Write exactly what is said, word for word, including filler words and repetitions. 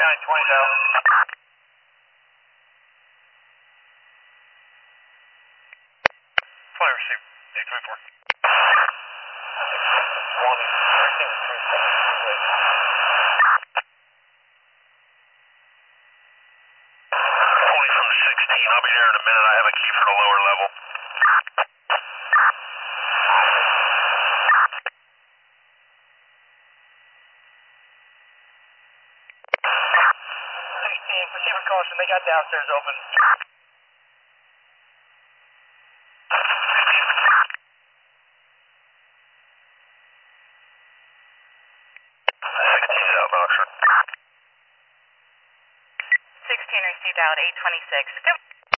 nine twenty thousand. Flight received. eight twenty-four. one thirteen to two seven. twenty from the sixteen. I'll be there in a minute. I have a key for the lower level. sixteen, proceed with caution. They got downstairs open. sixteen is out, Boxer. sixteen received out, eight twenty-six.